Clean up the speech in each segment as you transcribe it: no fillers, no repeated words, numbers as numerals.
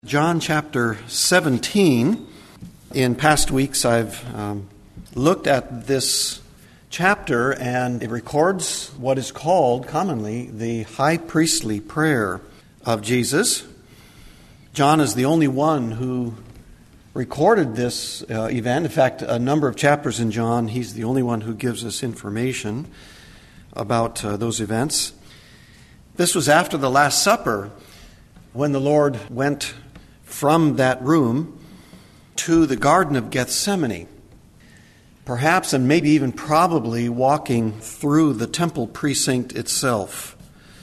John chapter 17. In past weeks, I've looked at this chapter, and it records what is called commonly the high priestly prayer of Jesus. John is the only one who recorded this event. In fact, a number of chapters in John, he's the only one who gives us information about those events. This was after the Last Supper, when the Lord went from that room to the Garden of Gethsemane, perhaps and maybe even probably walking through the temple precinct itself.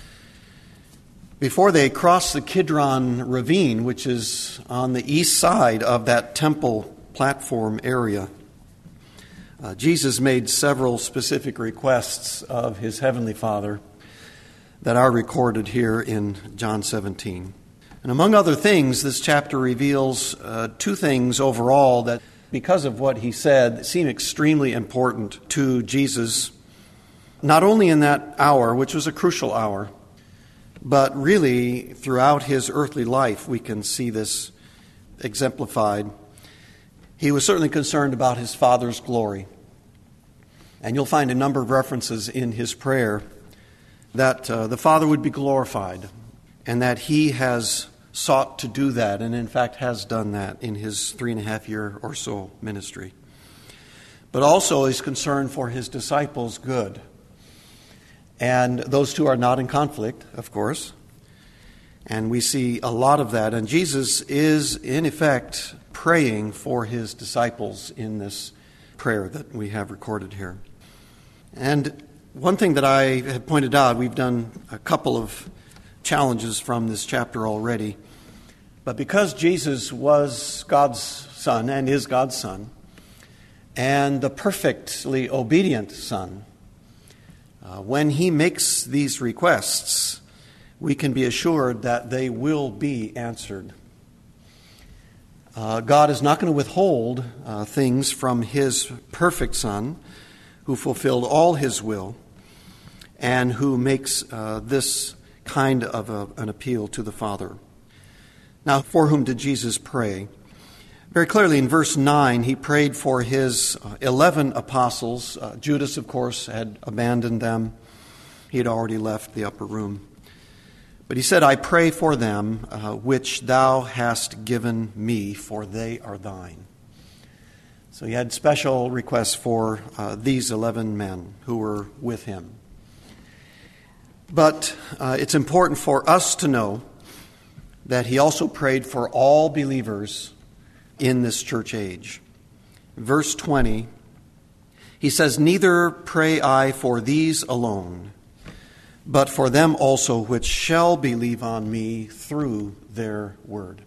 Before they crossed the Kidron Ravine, which is on the east side of that temple platform area, Jesus made several specific requests of his heavenly Father that are recorded here in John 17. And among other things, this chapter reveals two things overall that, because of what he said, seem extremely important to Jesus, not only in that hour, which was a crucial hour, but really throughout his earthly life we can see this exemplified. He was certainly concerned about his Father's glory. And you'll find a number of references in his prayer that the Father would be glorified, and that he has sought to do that, and in fact has done that in his 3.5-year or so ministry. But also is concerned for his disciples' good. And those two are not in conflict, of course. And we see a lot of that. And Jesus is, in effect, praying for his disciples in this prayer that we have recorded here. And one thing that I have pointed out, we've done a couple of challenges from this chapter already. But because Jesus was God's Son and is God's Son, and the perfectly obedient Son, when he makes these requests, we can be assured that they will be answered. God is not going to withhold things from his perfect Son, who fulfilled all his will, and who makes this kind of an appeal to the Father. Now, for whom did Jesus pray? Very clearly in verse 9, he prayed for his 11 apostles. Judas, of course, had abandoned them. He had already left the upper room. But he said, I pray for them which thou hast given me, for they are thine. So he had special requests for these 11 men who were with him. But it's important for us to know that he also prayed for all believers in this church age. Verse 20, he says, Neither pray I for these alone, but for them also which shall believe on me through their word.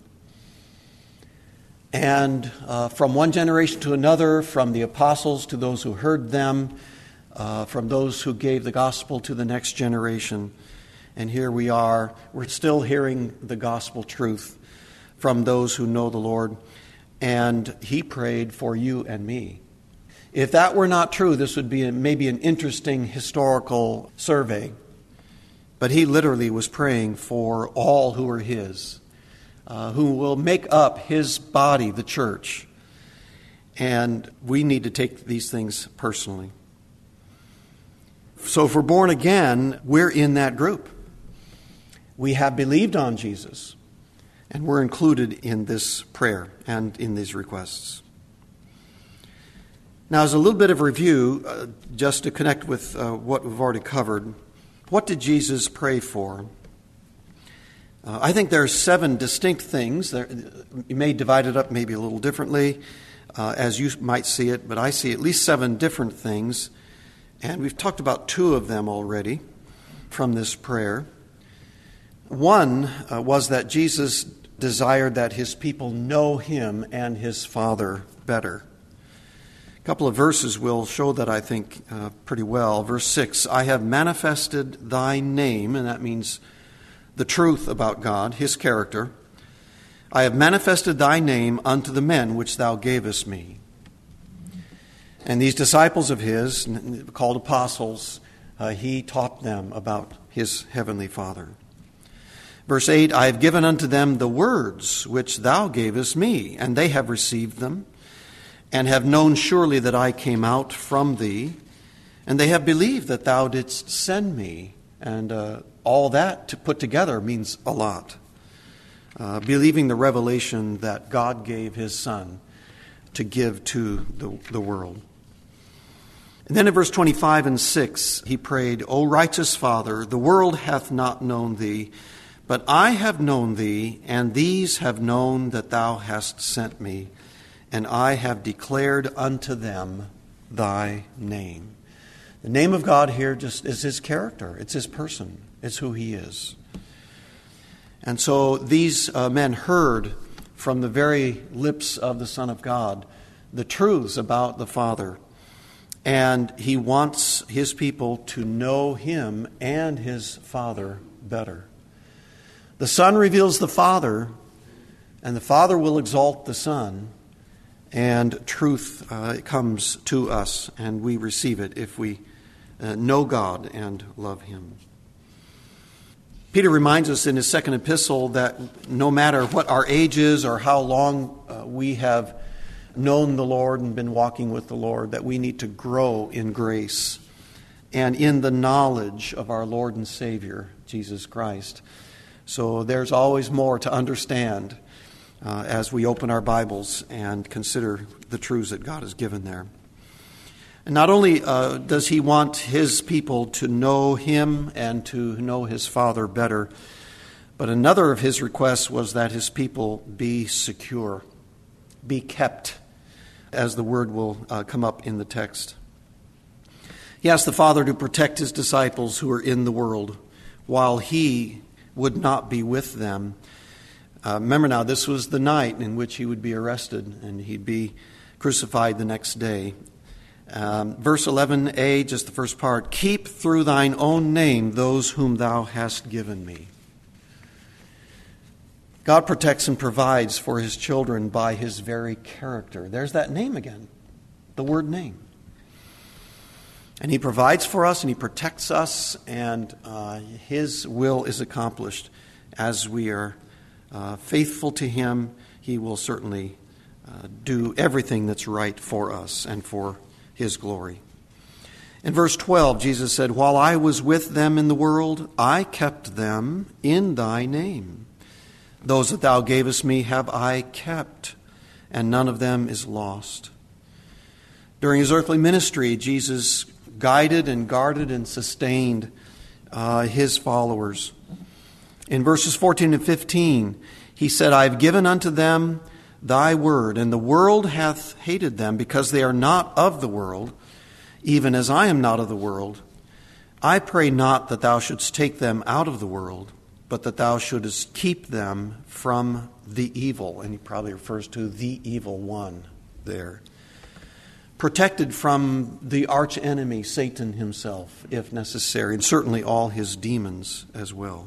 And from one generation to another, from the apostles to those who heard them, from those who gave the gospel to the next generation. And here we are, we're still hearing the gospel truth from those who know the Lord. And he prayed for you and me. If that were not true, this would be maybe an interesting historical survey. But he literally was praying for all who are his, who will make up his body, the church. And we need to take these things personally. So if we're born again, we're in that group. We have believed on Jesus, and we're included in this prayer and in these requests. Now, as a little bit of review, just to connect with what we've already covered, what did Jesus pray for? I think there are 7 distinct things. You may divide it up maybe a little differently, as you might see it, but I see at least 7 different things. And we've talked about 2 of them already from this prayer. One was that Jesus desired that his people know him and his Father better. A couple of verses will show that, I think, pretty well. Verse 6, I have manifested thy name, and that means the truth about God, his character. I have manifested thy name unto the men which thou gavest me. And these disciples of his, called apostles, he taught them about his heavenly Father. Verse 8, I have given unto them the words which thou gavest me, and they have received them, and have known surely that I came out from thee, and they have believed that thou didst send me. And all that to put together means a lot. Believing the revelation that God gave his Son to give to the world. And then in verse 25 and 6, he prayed, O righteous Father, the world hath not known thee, but I have known thee, and these have known that thou hast sent me, and I have declared unto them thy name. The name of God here just is his character. It's his person. It's who he is. And so these men heard from the very lips of the Son of God the truths about the Father. And he wants his people to know him and his Father better. The Son reveals the Father, and the Father will exalt the Son. And truth comes to us, and we receive it if we know God and love him. Peter reminds us in his second epistle that no matter what our age is or how long we have known the Lord and been walking with the Lord, that we need to grow in grace and in the knowledge of our Lord and Savior, Jesus Christ. So there's always more to understand as we open our Bibles and consider the truths that God has given there. And not only does he want his people to know him and to know his Father better, but another of his requests was that his people be secure, be kept, as the word will come up in the text. He asked the Father to protect his disciples who are in the world while he would not be with them. Remember now, this was the night in which he would be arrested and he'd be crucified the next day. Verse 11a, just the first part, keep through thine own name those whom thou hast given me. God protects and provides for his children by his very character. There's that name again, the word name. And he provides for us and he protects us, and his will is accomplished. As we are faithful to him, he will certainly do everything that's right for us and for his glory. In verse 12, Jesus said, while I was with them in the world, I kept them in thy name. Those that thou gavest me have I kept, and none of them is lost. During his earthly ministry, Jesus guided and guarded and sustained his followers. In verses 14 and 15, he said, I have given unto them thy word, and the world hath hated them, because they are not of the world, even as I am not of the world. I pray not that thou shouldst take them out of the world, but that thou shouldest keep them from the evil. And he probably refers to the evil one there. Protected from the archenemy, Satan himself, if necessary, and certainly all his demons as well.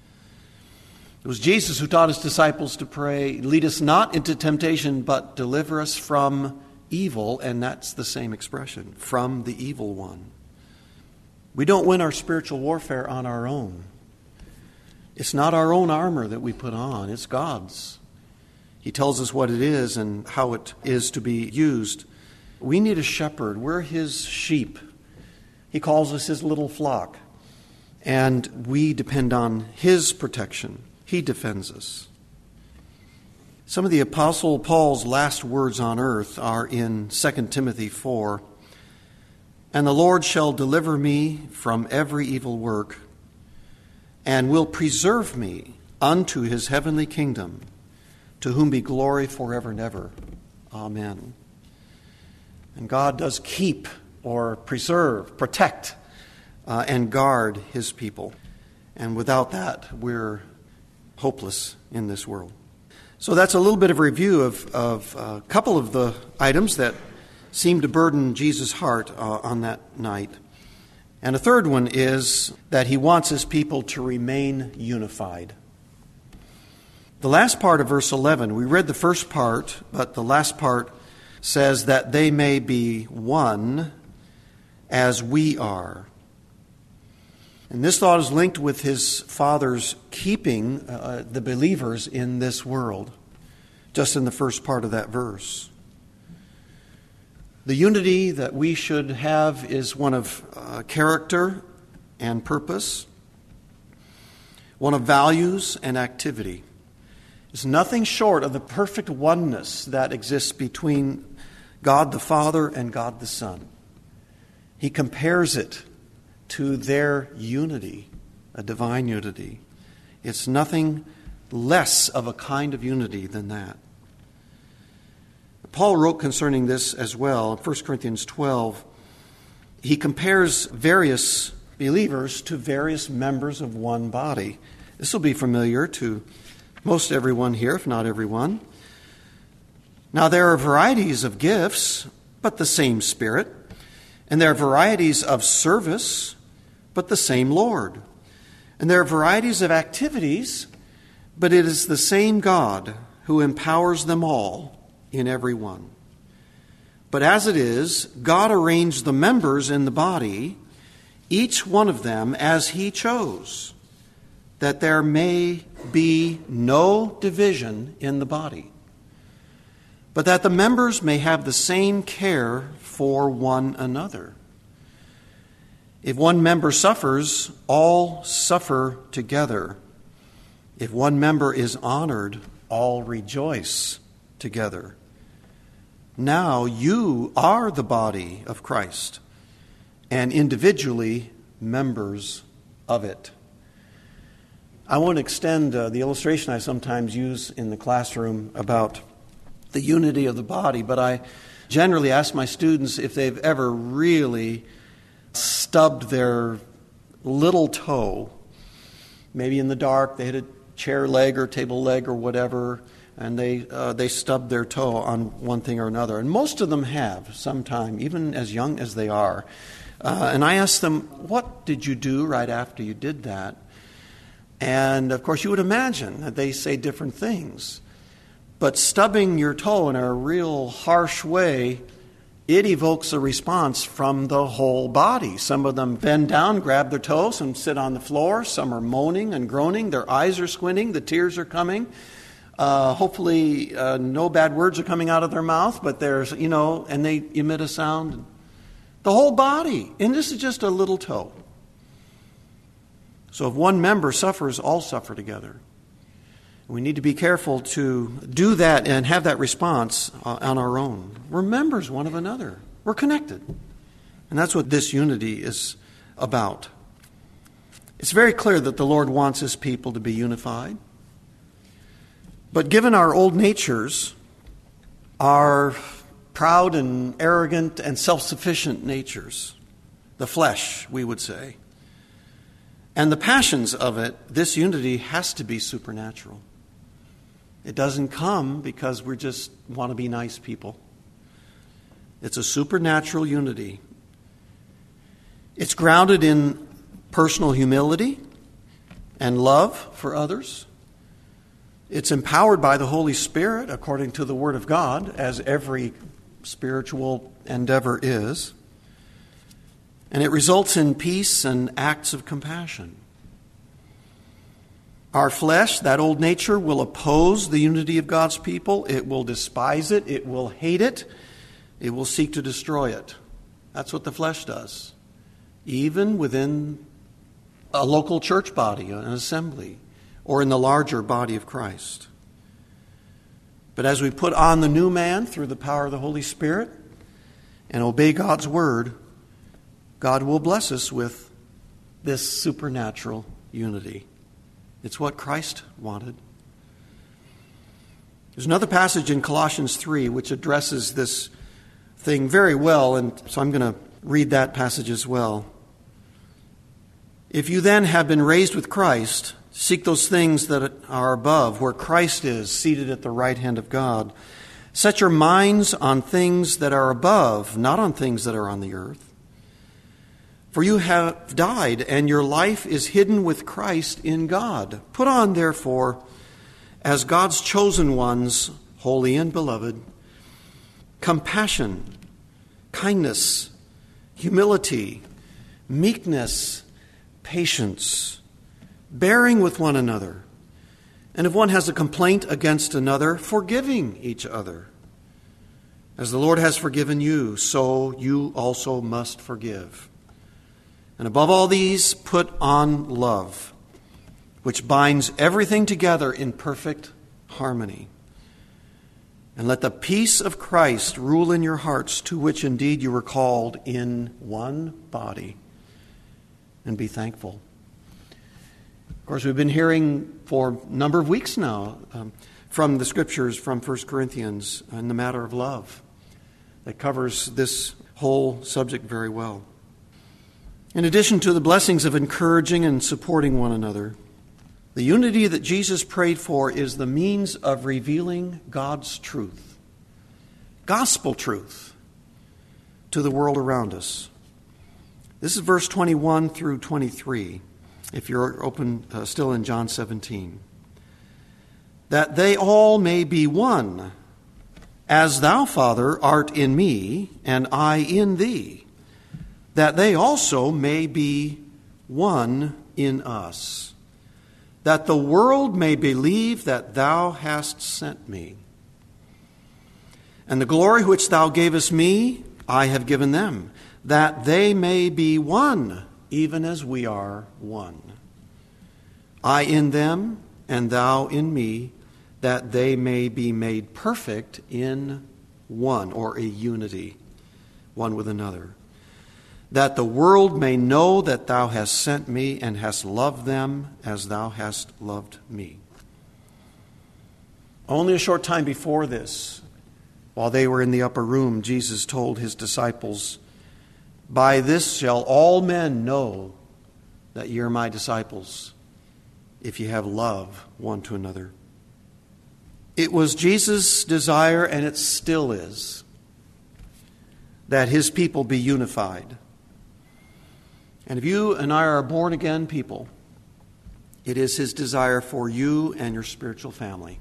It was Jesus who taught his disciples to pray, lead us not into temptation, but deliver us from evil. And that's the same expression, from the evil one. We don't win our spiritual warfare on our own. It's not our own armor that we put on, it's God's. He tells us what it is and how it is to be used. We need a shepherd. We're his sheep. He calls us his little flock. And we depend on his protection. He defends us. Some of the Apostle Paul's last words on earth are in 2 Timothy 4. And the Lord shall deliver me from every evil work, and will preserve me unto his heavenly kingdom, to whom be glory forever and ever. Amen. And God does keep or preserve, protect, and guard his people. And without that, we're hopeless in this world. So that's a little bit of a review of a couple of the items that seemed to burden Jesus' heart on that night. And a third one is that he wants his people to remain unified. The last part of verse 11, we read the first part, but the last part says that they may be one as we are. And this thought is linked with his Father's keeping the believers in this world, just in the first part of that verse. The unity that we should have is one of character and purpose, one of values and activity. It's nothing short of the perfect oneness that exists between God the Father and God the Son. He compares it to their unity, a divine unity. It's nothing less of a kind of unity than that. Paul wrote concerning this as well in 1 Corinthians 12. He compares various believers to various members of one body. This will be familiar to most everyone here, if not everyone. Now, there are varieties of gifts, but the same Spirit. And there are varieties of service, but the same Lord. And there are varieties of activities, but it is the same God who empowers them all in every one. But as it is, God arranged the members in the body, each one of them as He chose, that there may be no division in the body, but that the members may have the same care for one another. If one member suffers, all suffer together. If one member is honored, all rejoice together. Now you are the body of Christ, and individually members of it. I won't extend the illustration I sometimes use in the classroom about the unity of the body, but I generally ask my students if they've ever really stubbed their little toe. Maybe in the dark, they hit a chair leg or table leg or whatever, and they stubbed their toe on one thing or another. And most of them have sometime, even as young as they are. And I ask them, what did you do right after you did that? And, of course, you would imagine that they say different things. But stubbing your toe in a real harsh way, it evokes a response from the whole body. Some of them bend down, grab their toes, and sit on the floor. Some are moaning and groaning. Their eyes are squinting. The tears are coming. Hopefully, no bad words are coming out of their mouth, but there's, and they emit a sound. The whole body. And this is just a little toe. So if one member suffers, all suffer together. We need to be careful to do that and have that response on our own. We're members one of another. We're connected. And that's what this unity is about. It's very clear that the Lord wants His people to be unified. But given our old natures, our proud and arrogant and self-sufficient natures, the flesh, we would say, and the passions of it, this unity has to be supernatural. It doesn't come because we just want to be nice people. It's a supernatural unity. It's grounded in personal humility and love for others. It's empowered by the Holy Spirit, according to the Word of God, as every spiritual endeavor is. And it results in peace and acts of compassion. Our flesh, that old nature, will oppose the unity of God's people. It will despise it. It will hate it. It will seek to destroy it. That's what the flesh does. Even within a local church body, an assembly, or in the larger body of Christ. But as we put on the new man through the power of the Holy Spirit and obey God's word, God will bless us with this supernatural unity. It's what Christ wanted. There's another passage in Colossians 3 which addresses this thing very well, and so I'm going to read that passage as well. If you then have been raised with Christ, seek those things that are above, where Christ is, seated at the right hand of God. Set your minds on things that are above, not on things that are on the earth. For you have died, and your life is hidden with Christ in God. Put on, therefore, as God's chosen ones, holy and beloved, compassion, kindness, humility, meekness, patience, bearing with one another, and if one has a complaint against another, forgiving each other. As the Lord has forgiven you, so you also must forgive. And above all these, put on love, which binds everything together in perfect harmony. And let the peace of Christ rule in your hearts, to which indeed you were called in one body. And be thankful. Of course, we've been hearing for a number of weeks now from the Scriptures, from 1 Corinthians, in the matter of love. That covers this whole subject very well. In addition to the blessings of encouraging and supporting one another, the unity that Jesus prayed for is the means of revealing God's truth, gospel truth, to the world around us. This is verse 21 through 23, if you're open still in John 17. That they all may be one, as thou, Father, art in me, and I in thee, that they also may be one in us, that the world may believe that thou hast sent me. And the glory which thou gavest me, I have given them, that they may be one, even as we are one. I in them, and thou in me, that they may be made perfect in one, or a unity, one with another. That the world may know that thou hast sent me and hast loved them as thou hast loved me. Only a short time before this, while they were in the upper room, Jesus told his disciples, "By this shall all men know that ye are my disciples, if ye have love one to another." It was Jesus' desire, and it still is, that his people be unified. And if you and I are born-again people, it is his desire for you and your spiritual family.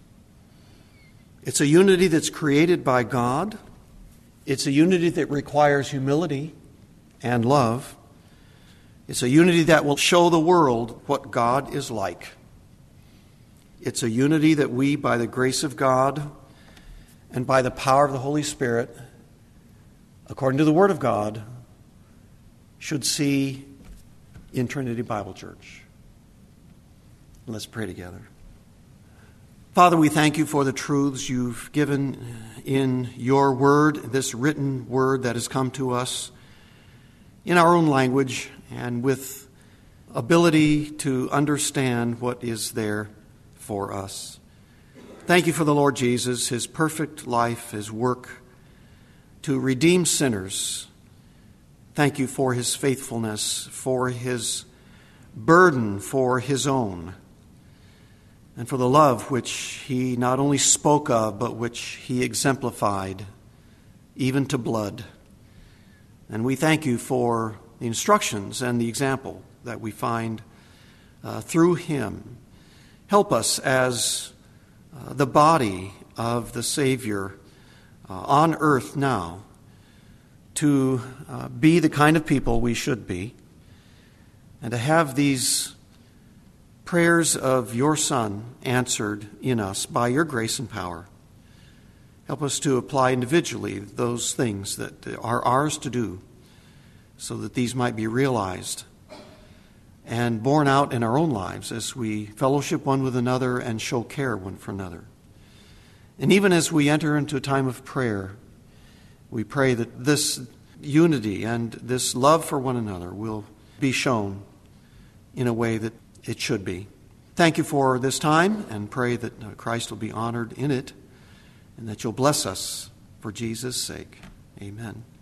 It's a unity that's created by God. It's a unity that requires humility and love. It's a unity that will show the world what God is like. It's a unity that we, by the grace of God and by the power of the Holy Spirit, according to the Word of God, should see in Trinity Bible Church. Let's pray together. Father, we thank you for the truths you've given in your word, this written word that has come to us in our own language and with ability to understand what is there for us. Thank you for the Lord Jesus, his perfect life, his work to redeem sinners. Thank you for his faithfulness, for his burden for his own, and for the love which he not only spoke of, but which he exemplified, even to blood. And we thank you for the instructions and the example that we find through him. Help us as the body of the Savior on earth now to be the kind of people we should be, and to have these prayers of your Son answered in us by your grace and power. Help us to apply individually those things that are ours to do, so that these might be realized and borne out in our own lives as we fellowship one with another and show care one for another. And even as we enter into a time of prayer, we pray that this unity and this love for one another will be shown in a way that it should be. Thank you for this time, and pray that Christ will be honored in it, and that you'll bless us for Jesus' sake. Amen.